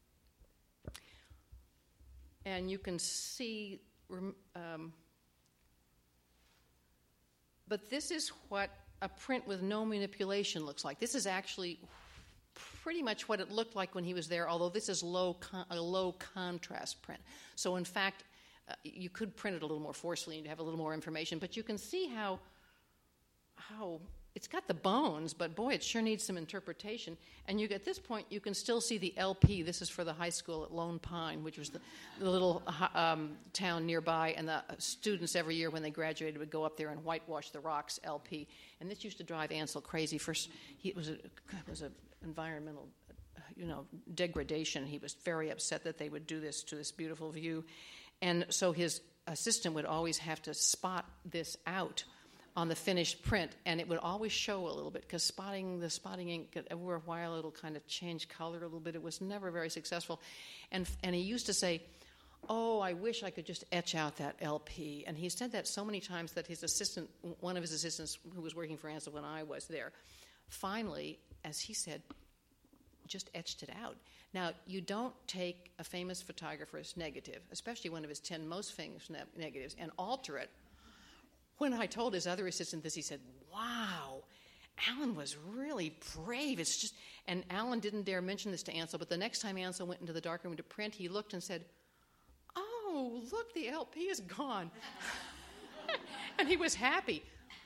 Speaker 2: And you can see, um, but this is what a print with no manipulation looks like. This is actually pretty much what it looked like when he was there, although this is low con- a low contrast print. So in fact, Uh, you could print it a little more forcefully and have a little more information, but you can see how how it's got the bones, but boy, it sure needs some interpretation. And you at this point, you can still see the L P. This is for the high school at Lone Pine, which was the, the little um, town nearby, and the students every year when they graduated would go up there and whitewash the rocks, L P. And this used to drive Ansel crazy. First, he, it was a it was a environmental, you know, degradation. He was very upset that they would do this to this beautiful view. And so his assistant would always have to spot this out on the finished print, and it would always show a little bit, because spotting the spotting ink, over a while it'll kind of change color a little bit. It was never very successful. And and he used to say, oh, I wish I could just etch out that L P. And he said that so many times that his assistant, one of his assistants who was working for Ansel when I was there, finally, as he said, just etched it out. Now, you don't take a famous photographer's negative, especially one of his ten most famous ne- negatives, and alter it. When I told his other assistant this, he said, wow, Alan was really brave. It's just, and Alan didn't dare mention this to Ansel, but the next time Ansel went into the darkroom to print, he looked and said, oh, look, the L P is gone. And he was happy.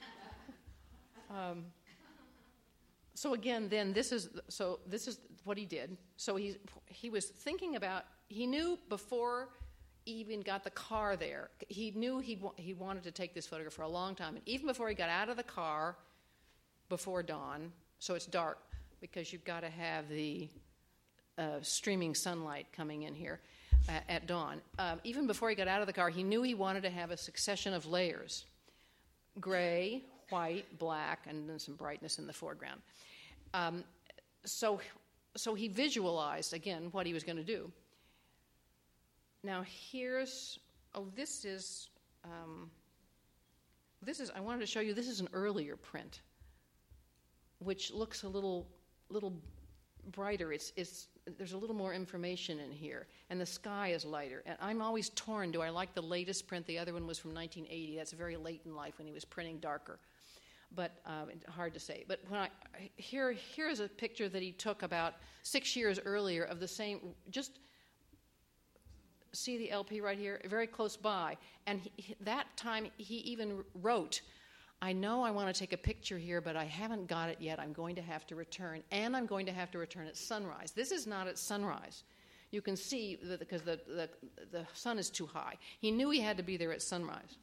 Speaker 2: Um, so again, then this is so this is what he did. So he he was thinking about, he knew before he even got the car there, he knew he'd, he wanted to take this photograph for a long time. And even before he got out of the car, before dawn, so it's dark, because you've got to have the uh, streaming sunlight coming in here at, at dawn. Um, even before he got out of the car, he knew he wanted to have a succession of layers: gray, white, black, and then some brightness in the foreground. Um, so, so he visualized, again, what he was going to do. Now here's, oh, this is, um, this is, I wanted to show you, this is an earlier print, which looks a little, little brighter. It's, it's, there's a little more information in here, and the sky is lighter. And I'm always torn. Do I like the latest print? The other one was from nineteen eighty. That's very late in life when he was printing darker. But um, hard to say. But when I here here is a picture that he took about six years earlier of the same. Just see the L P right here, very close by. And he, that time he even wrote, "I know I want to take a picture here, but I haven't got it yet. I'm going to have to return, and I'm going to have to return at sunrise." This is not at sunrise. You can see that because the the the sun is too high. He knew he had to be there at sunrise.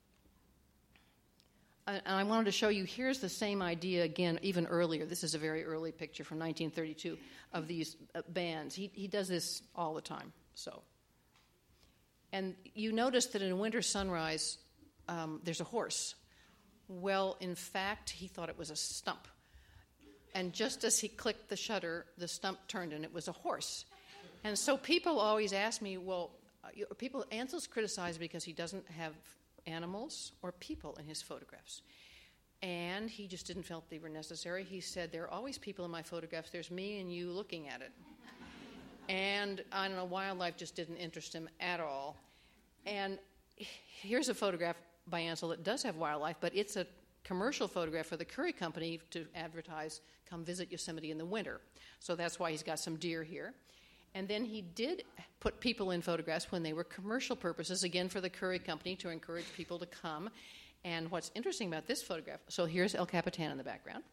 Speaker 2: And I wanted to show you, here's the same idea again, even earlier. This is a very early picture from nineteen thirty-two of these uh, bands. He he does this all the time. So, and you notice that in Winter Sunrise, um, there's a horse. Well, in fact, he thought it was a stump. And just as he clicked the shutter, the stump turned and it was a horse. And so people always ask me, well, uh, people, Ansel's criticized because he doesn't have animals or people in his photographs. And he just didn't feel they were necessary. He said, there are always people in my photographs. There's me and you looking at it. And I don't know, wildlife just didn't interest him at all. And here's a photograph by Ansel that does have wildlife, but it's a commercial photograph for the Curry Company to advertise, come visit Yosemite in the winter. So that's why he's got some deer here. And then he did put people in photographs when they were commercial purposes, again for the Curry Company to encourage people to come. And what's interesting about this photograph, so here's El Capitan in the background.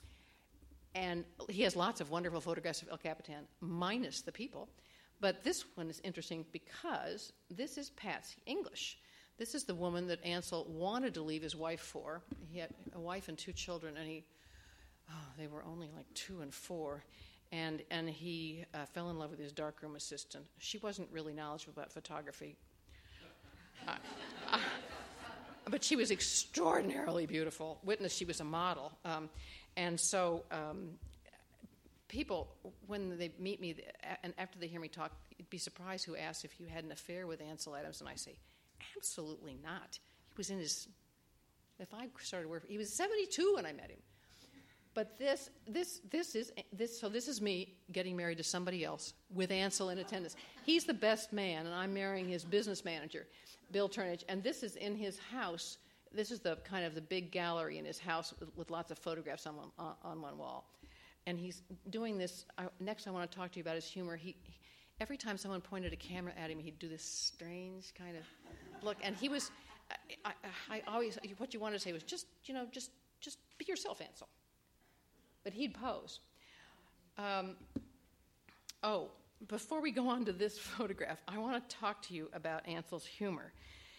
Speaker 2: And he has lots of wonderful photographs of El Capitan, minus the people. But this one is interesting because this is Patsy English. This is the woman that Ansel wanted to leave his wife for. He had a wife and two children, and he, oh, they were only like two and four. And and he uh, fell in love with his darkroom assistant. She wasn't really knowledgeable about photography. Uh, uh, but she was extraordinarily beautiful. Witness, she was a model. Um, and so um, people, when they meet me, and after they hear me talk, you'd be surprised who asks if you had an affair with Ansel Adams. And I say, absolutely not. He was in his, if I started working, he was seventy-two when I met him. But this, this, this is this. So this is me getting married to somebody else with Ansel in attendance. He's the best man, and I'm marrying his business manager, Bill Turnage. And this is in his house. This is the kind of the big gallery in his house with, with lots of photographs on one, on, on one wall. And he's doing this. I, next, I want to talk to you about his humor. He, he every time someone pointed a camera at him, he'd do this strange kind of look. And he was. I, I, I always what you wanted to say was just you know just just be yourself, Ansel. But he'd pose. Um, oh, before we go on to this photograph, I want to talk to you about Ansel's humor.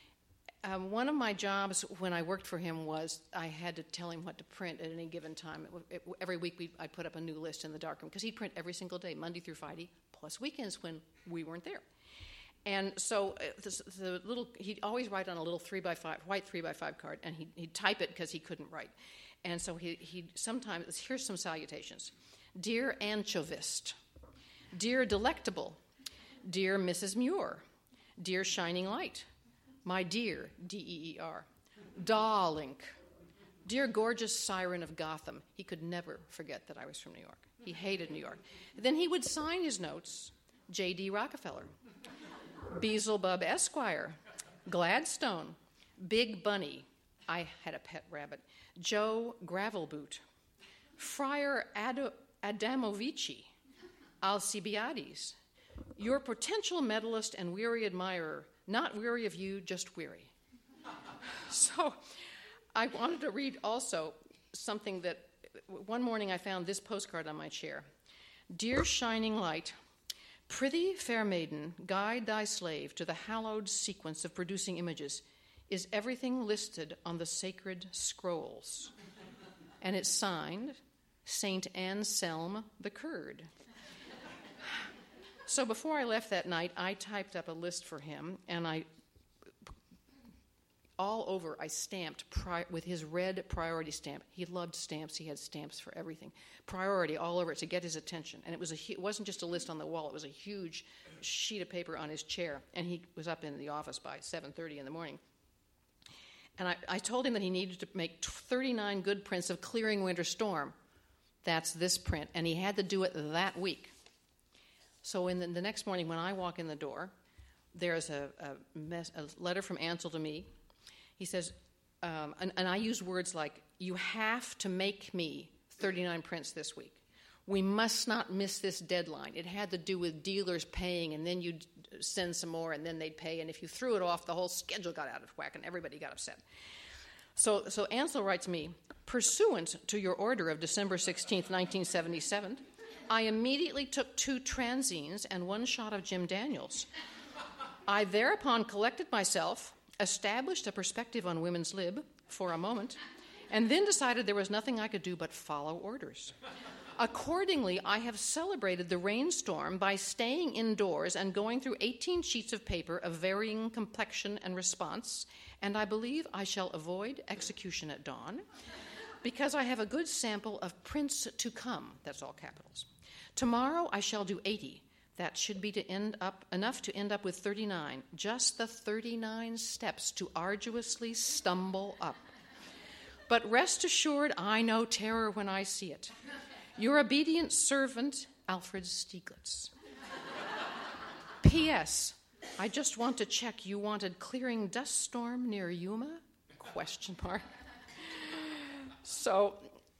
Speaker 2: Um, one of my jobs when I worked for him was I had to tell him what to print at any given time. It, it, every week we, I'd put up a new list in the darkroom because he'd print every single day, Monday through Friday, plus weekends when we weren't there. And so uh, the, the little he'd always write on a little three by five white three by five card, and he'd, he'd type it because he couldn't write. And so he he sometimes, here's some salutations. Dear Anchovist, Dear Delectable, Dear Missus Muir, Dear Shining Light, My Dear, D E E R, Darling, Dear Gorgeous Siren of Gotham. He could never forget that I was from New York. He hated New York. Then he would sign his notes, J D Rockefeller, Beelzebub Esquire, Gladstone, Big Bunny, I had a pet rabbit, Joe Gravelboot, Friar Ad- Adamovici, Alcibiades, your potential medalist and weary admirer, not weary of you, just weary. So I wanted to read also something that, one morning I found this postcard on my chair. Dear Shining Light, prithee, fair maiden, guide thy slave to the hallowed sequence of producing images. Is everything listed on the sacred scrolls? And it's signed, Saint Anselm the Kurd. So before I left that night, I typed up a list for him, and I, all over, I stamped pri- with his red priority stamp. He loved stamps. He had stamps for everything. Priority all over it to get his attention. And it was a, it wasn't just a list on the wall. It was a huge sheet of paper on his chair, and he was up in the office by seven thirty in the morning. And I, I told him that he needed to make thirty-nine good prints of Clearing Winter Storm. That's this print. And he had to do it that week. So in the, the next morning when I walk in the door, there's a, a, mess, a letter from Ansel to me. He says, um, and, and I use words like, you have to make me thirty-nine prints this week. We must not miss this deadline. It had to do with dealers paying, and then you'd send some more, and then they'd pay. And if you threw it off, the whole schedule got out of whack, and everybody got upset. So, so Ansel writes me, pursuant to your order of December sixteenth, nineteen seventy-seven, I immediately took two Transines and one shot of Jim Daniels. I thereupon collected myself, established a perspective on women's lib for a moment, and then decided there was nothing I could do but follow orders. Accordingly, I have celebrated the rainstorm by staying indoors and going through eighteen sheets of paper of varying complexion and response, and I believe I shall avoid execution at dawn because I have a good sample of prints to come. That's all capitals. Tomorrow I shall do eighty. That should be to end up enough to end up with thirty-nine. Just the thirty-nine steps to arduously stumble up. But rest assured, I know terror when I see it. Your obedient servant, Alfred Stieglitz. P S. I just want to check you wanted Clearing Dust Storm near Yuma? Question mark. So,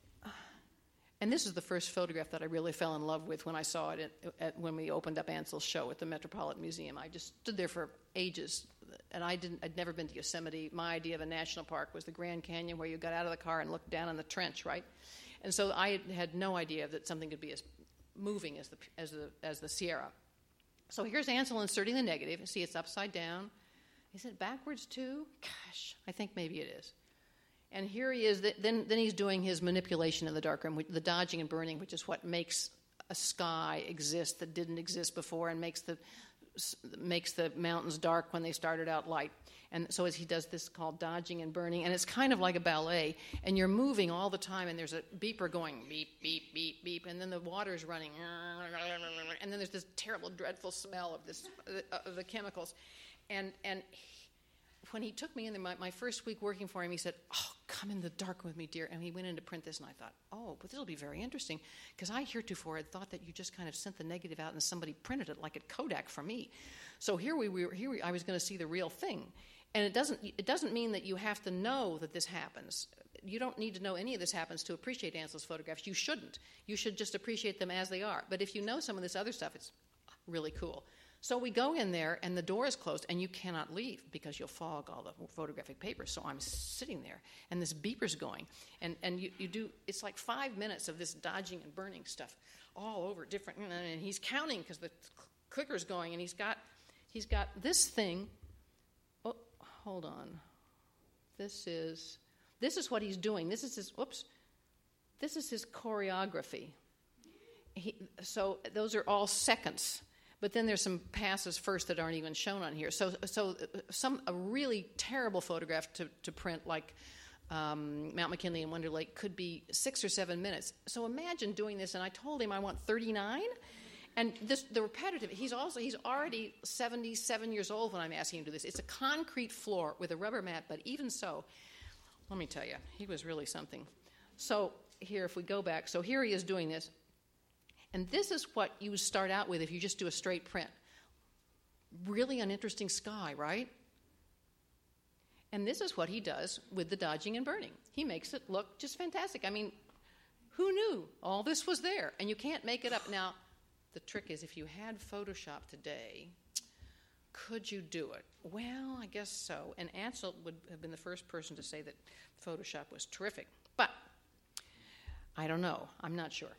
Speaker 2: and this is the first photograph that I really fell in love with when I saw it at, at, when we opened up Ansel's show at the Metropolitan Museum. I just stood there for ages, and I didn't, I'd never been to Yosemite. My idea of a national park was the Grand Canyon, where you got out of the car and looked down in the trench, right? And so I had, had no idea that something could be as moving as the, as the, as the Sierra. So here's Ansel inserting the negative. See, it's upside down. Is it backwards too? Gosh, I think maybe it is. And here he is. Then, then he's doing his manipulation in the darkroom, the dodging and burning, which is what makes a sky exist that didn't exist before, and makes the makes the mountains dark when they started out light. And so as he does this called dodging and burning, and it's kind of like a ballet, and you're moving all the time, and there's a beeper going beep, beep, beep, beep, and then the water's running, and then there's this terrible, dreadful smell of this of the chemicals. And and when he took me in there, my, my first week working for him, he said, "Oh, come in the dark with me, dear." And he went in to print this, and I thought, oh, but this will be very interesting, because I heretofore had thought that you just kind of sent the negative out and somebody printed it like at Kodak for me. So here we were. Here we, I was going to see the real thing, and it doesn't. It doesn't mean that you have to know that this happens. You don't need to know any of this happens to appreciate Ansel's photographs. You shouldn't. You should just appreciate them as they are. But if you know some of this other stuff, it's really cool. So we go in there, and the door is closed, and you cannot leave because you'll fog all the photographic papers. So I'm sitting there, and this beeper's going. And, and you, you do, it's like five minutes of this dodging and burning stuff all over different, and he's counting because the clicker's going, and he's got, he's got this thing. Oh, hold on. This is, this is what he's doing. This is his, whoops, this is his choreography. He, so those are all seconds. But then there's some passes first that aren't even shown on here. So, so some a really terrible photograph to, to print, like um, Mount McKinley and Wonder Lake, could be six or seven minutes. So imagine doing this, and I told him I want thirty-nine. And this, the repetitive. He's also he's already seventy-seven years old when I'm asking him to do this. It's a concrete floor with a rubber mat, but even so, let me tell you, he was really something. So here, if we go back, so here he is doing this. And this is what you start out with if you just do a straight print. Really uninteresting sky, right? And this is what he does with the dodging and burning. He makes it look just fantastic. I mean, who knew all this was there? And you can't make it up. Now, the trick is, if you had Photoshop today, could you do it? Well, I guess so. And Ansel would have been the first person to say that Photoshop was terrific. But I don't know. I'm not sure.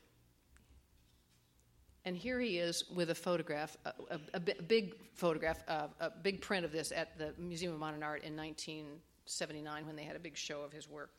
Speaker 2: And here he is with a photograph, a, a, a big photograph, uh, a big print of this at the Museum of Modern Art in nineteen seventy-nine when they had a big show of his work.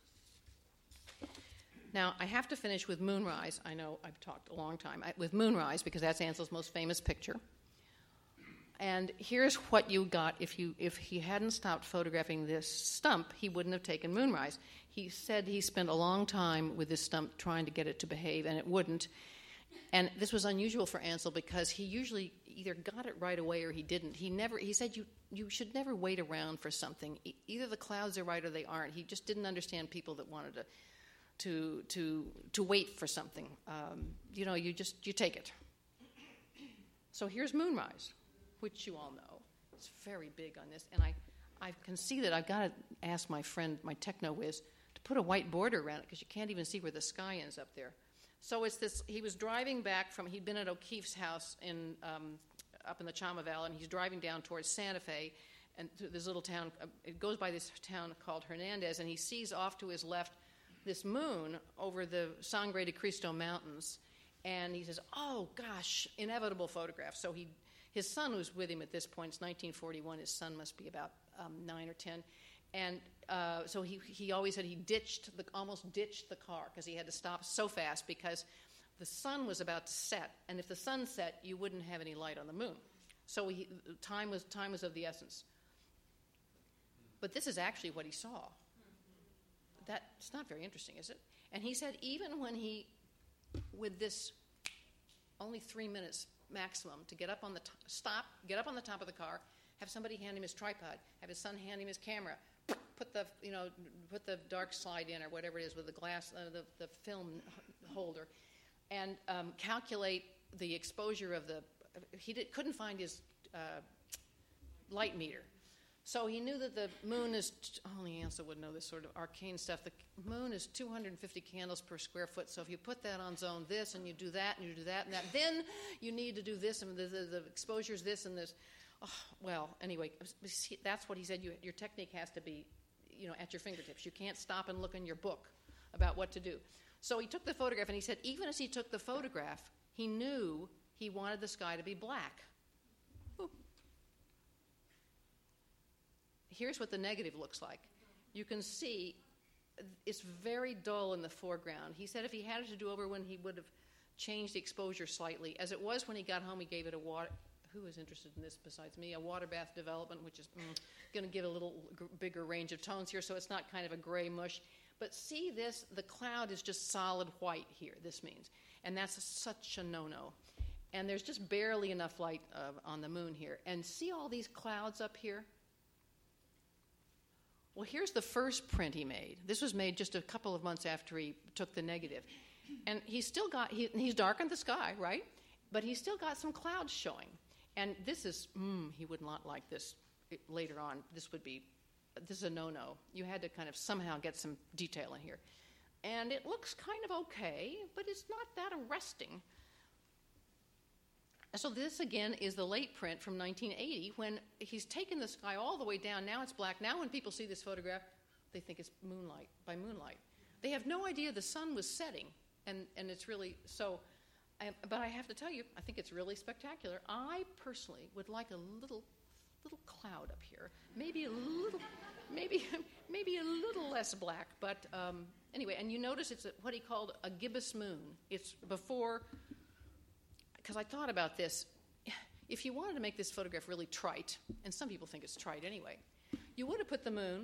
Speaker 2: Now, I have to finish with Moonrise. I know I've talked a long time. I, with Moonrise, because that's Ansel's most famous picture. And here's what you got if you if he hadn't stopped photographing this stump, he wouldn't have taken Moonrise. He said he spent a long time with this stump trying to get it to behave, and it wouldn't. And this was unusual for Ansel because he usually either got it right away or he didn't. He never. He said you you should never wait around for something. E- either the clouds are right or they aren't. He just didn't understand people that wanted to to to to wait for something. Um, you know, you just you take it. So here's Moonrise, which you all know. It's very big on this, and I I can see that I've got to ask my friend, my techno whiz, to put a white border around it because you can't even see where the sky ends up there. So it's this. He was driving back from. He'd been at O'Keeffe's house in um, up in the Chama Valley, and he's driving down towards Santa Fe, and to this little town. Uh, it goes by this town called Hernandez, and he sees off to his left this moon over the Sangre de Cristo Mountains, and he says, "Oh gosh, inevitable photograph." So he, his son was with him at this point. It's nineteen forty-one. His son must be about um, nine or ten. And uh, so he he always said he ditched the almost ditched the car because he had to stop so fast because the sun was about to set, and if the sun set, you wouldn't have any light on the moon. So he, time was time was of the essence. But this is actually what he saw. That's not very interesting, is it? And he said even when he, with this only three minutes maximum to get up on the t- stop, get up on the top of the car, have somebody hand him his tripod, have his son hand him his camera. Put the you know put the dark slide in or whatever it is with the glass uh, the the film holder, and um, calculate the exposure of the. He did, couldn't find his uh, light meter, So he knew that the moon is, only Ansel would know this sort of arcane stuff, the moon is two hundred fifty candles per square foot, so if you put that on zone this, and you do that, and you do that, and that, then you need to do this, and the, the, the exposure is this, and this. Oh, well, anyway, that's what he said, you, your technique has to be, you know, at your fingertips. You can't stop and look in your book about what to do. So he took the photograph, and he said even as he took the photograph, he knew he wanted the sky to be black. Ooh. Here's what the negative looks like. You can see it's very dull in the foreground. He said if he had it to do over when he would have changed the exposure slightly. As it was when he got home, he gave it a water. Who is interested in this besides me? A water bath development, which is mm, going to give a little g- bigger range of tones here, so it's not kind of a gray mush. But see this, the cloud is just solid white here, this means. And that's a, such a no-no. And there's just barely enough light uh, on the moon here. And see all these clouds up here? Well, here's the first print he made. This was made just a couple of months after he took the negative. And he's still got, he, he's darkened the sky, right? But he's still got some clouds showing. And this is, mm, he would not like this it, later on. This would be, this is a no-no. You had to kind of somehow get some detail in here. And it looks kind of okay, but it's not that arresting. So this, again, is the late print from nineteen eighty when he's taken the sky all the way down. Now it's black. Now when people see this photograph, they think it's moonlight, by moonlight. They have no idea the sun was setting, and, and it's really, so, I, but I have to tell you, I think it's really spectacular. I personally would like a little, little cloud up here, maybe a little, maybe, maybe a little less black, but um, anyway, and you notice it's a, what he called a gibbous moon. It's before... Because I thought about this. If you wanted to make this photograph really trite, and some people think it's trite anyway, you would have put the moon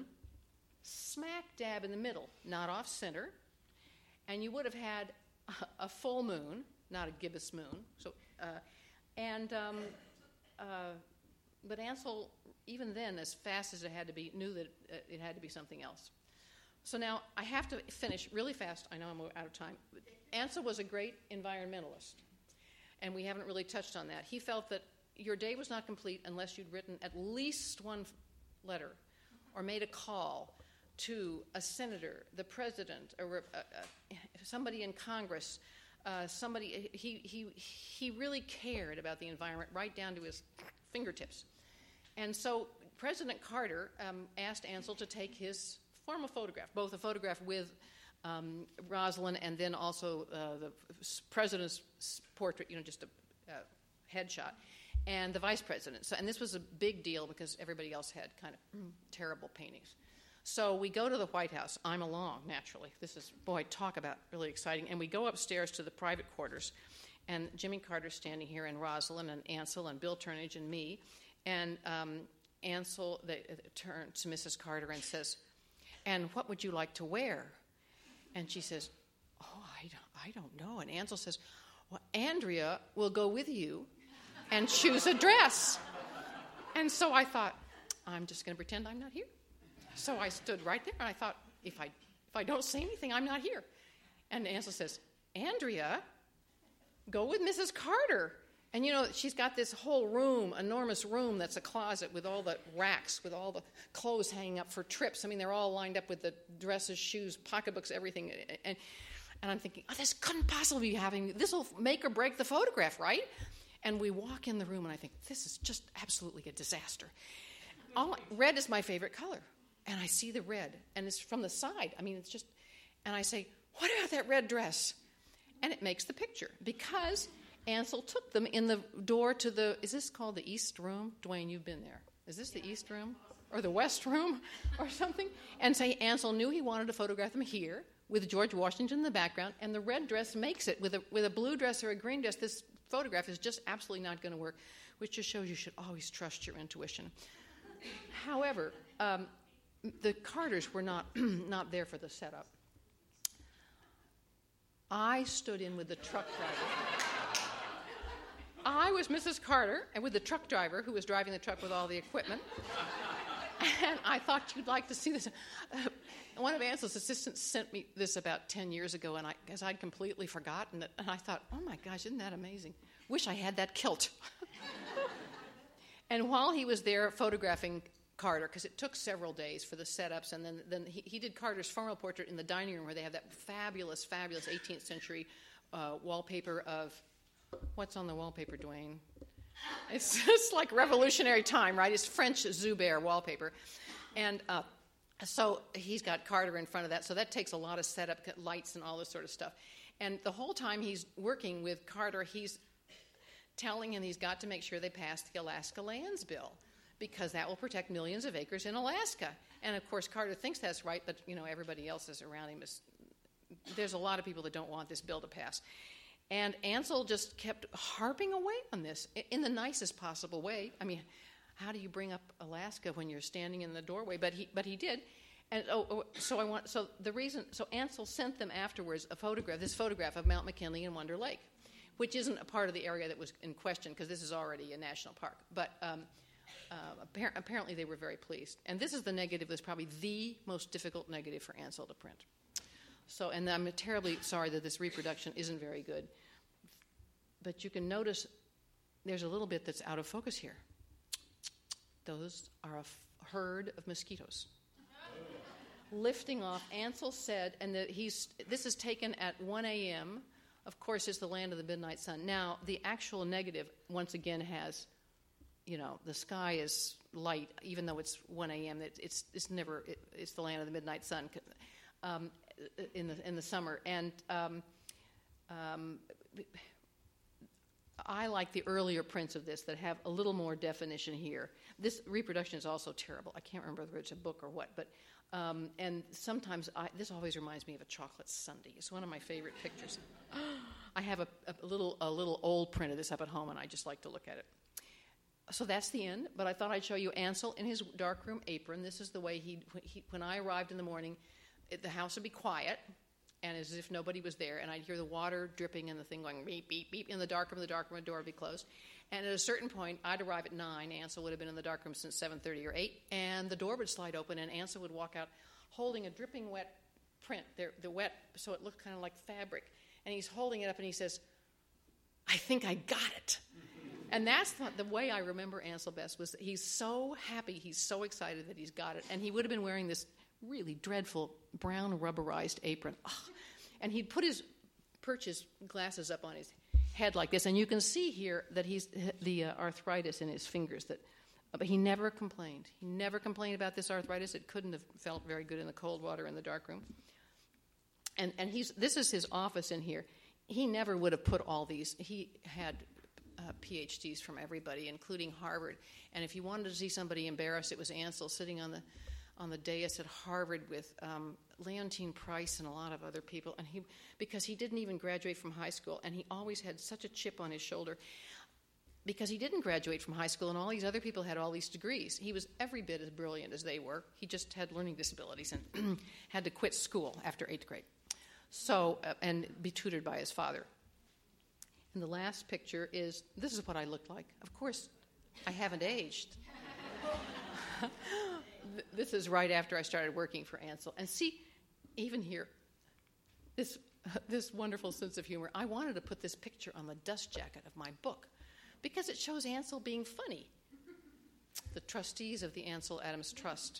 Speaker 2: smack dab in the middle, not off center, and you would have had a, a full moon, not a gibbous moon. So, uh, and um, uh, but Ansel, even then, as fast as it had to be, knew that it had to be something else. So now I have to finish really fast. I know I'm out of time. Ansel was a great environmentalist. And we haven't really touched on that. He felt that your day was not complete unless you'd written at least one letter or made a call to a senator, the president, or uh, uh, somebody in Congress, uh, somebody. He, he, he really cared about the environment right down to his fingertips. And so President Carter um, asked Ansel to take his formal photograph, both a photograph with Um, Rosalind, and then also uh, the president's portrait, you know, just a uh, headshot, and the vice president. So, and this was a big deal because everybody else had kind of mm, terrible paintings. So we go to the White House. I'm along, naturally. This is, boy, talk about really exciting. And we go upstairs to the private quarters, and Jimmy Carter's standing here, and Rosalind, and Ansel, and Bill Turnage, and me. And um, Ansel they, uh, turns to Missus Carter and says, "And what would you like to wear?" And she says, "Oh, I don't, I don't know." And Ansel says, "Well, Andrea will go with you and choose a dress." And so I thought, I'm just going to pretend I'm not here. So I stood right there, and I thought, if I if I don't say anything, I'm not here. And Ansel says, "Andrea, go with Missus Carter." And, you know, she's got this whole room, enormous room that's a closet with all the racks, with all the clothes hanging up for trips. I mean, they're all lined up with the dresses, shoes, pocketbooks, everything. And, and I'm thinking, oh, this couldn't possibly be happening. This will make or break the photograph, right? And we walk in the room, and I think, this is just absolutely a disaster. All, red is my favorite color. And I see the red, and it's from the side. I mean, it's just, and I say, what about that red dress? And it makes the picture, because Ansel took them in the door to the, is this called the East Room? Dwayne, you've been there. Is this the East Room? Or the West Room? Or something? And say Ansel knew he wanted to photograph them here with George Washington in the background, and the red dress makes it. With a, with a blue dress or a green dress, this photograph is just absolutely not going to work, which just shows you should always trust your intuition. However, um, the Carters were not, not there for the setup. I stood in with the truck driver. I was Missus Carter, and with the truck driver who was driving the truck with all the equipment. And I thought you'd like to see this. Uh, one of Ansel's assistants sent me this about ten years ago, and I, because I'd completely forgotten it. And I thought, oh my gosh, isn't that amazing? Wish I had that kilt. And while he was there photographing Carter, because it took several days for the setups, and then, then he, he did Carter's formal portrait in the dining room where they have that fabulous, fabulous eighteenth century uh, wallpaper of, what's on the wallpaper, Dwayne? It's just like revolutionary time, right? It's French Zuber wallpaper. And uh, so he's got Carter in front of that, so that takes a lot of setup, lights and all this sort of stuff. And the whole time he's working with Carter, he's telling him he's got to make sure they pass the Alaska Lands Bill, because that will protect millions of acres in Alaska. And, of course, Carter thinks that's right, but, you know, everybody else is around him. Is, there's a lot of people that don't want this bill to pass. And Ansel just kept harping away on this in the nicest possible way. I mean, how do you bring up Alaska when you're standing in the doorway? But he, but he did. And oh, oh, so I want. So the reason. So Ansel sent them afterwards a photograph, this photograph of Mount McKinley and Wonder Lake, which isn't a part of the area that was in question because this is already a national park. But um, Uh, appar- apparently they were very pleased. And this is the negative that's probably the most difficult negative for Ansel to print. So, and I'm terribly sorry that this reproduction isn't very good. But you can notice there's a little bit that's out of focus here. Those are a f- herd of mosquitoes. Lifting off, Ansel said, and the, he's this is taken at one a.m., of course, it's the land of the midnight sun. Now, the actual negative, once again, has... You know, the sky is light, even though it's one a.m. It, it's it's never it, it's the land of the midnight sun um, in the in the summer. And um, um, I like the earlier prints of this that have a little more definition here. This reproduction is also terrible. I can't remember whether it's a book or what, but um, and sometimes I, this always reminds me of a chocolate sundae. It's one of my favorite pictures. I have a, a little a little old print of this up at home, and I just like to look at it. So that's the end, but I thought I'd show you Ansel in his darkroom apron. This is the way he, he when I arrived in the morning, it, the house would be quiet, and as if nobody was there, and I'd hear the water dripping and the thing going beep, beep, beep in the darkroom. The darkroom, the door would be closed. And at a certain point, I'd arrive at nine. Ansel would have been in the darkroom since seven thirty or eight, and the door would slide open, and Ansel would walk out holding a dripping wet print. They're, they're wet, so it looked kind of like fabric. And he's holding it up, and he says, "I think I got it." And that's the, the way I remember Ansel best, was that he's so happy, he's so excited that he's got it. And he would have been wearing this really dreadful brown rubberized apron. Ugh. And he'd put his purchase glasses up on his head like this. And you can see here that he's the uh, arthritis in his fingers. That, uh, but he never complained. He never complained about this arthritis. It couldn't have felt very good in the cold water in the dark room. And, and he's this is his office in here. He never would have put all these. He had... Uh, P H Ds from everybody, including Harvard. And if you wanted to see somebody embarrassed, it was Ansel sitting on the on the dais at Harvard with um, Leontine Price and a lot of other people. And he, because he didn't even graduate from high school, and he always had such a chip on his shoulder because he didn't graduate from high school, and all these other people had all these degrees. He was every bit as brilliant as they were. He just had learning disabilities and had to quit school after eighth grade, so uh, and be tutored by his father. And the last picture is, this is what I looked like. Of course, I haven't aged. This is right after I started working for Ansel. And see, even here, this this wonderful sense of humor. I wanted to put this picture on the dust jacket of my book because it shows Ansel being funny. The trustees of the Ansel Adams Trust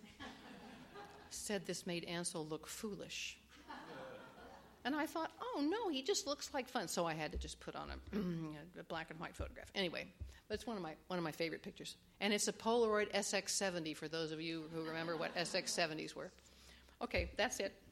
Speaker 2: said this made Ansel look foolish. And I thought, oh, no, he just looks like fun. So I had to just put on a, a black and white photograph. Anyway, that's one of my one of my favorite pictures. And it's a Polaroid S X seventy for those of you who remember what S X seventies were. Okay, that's it.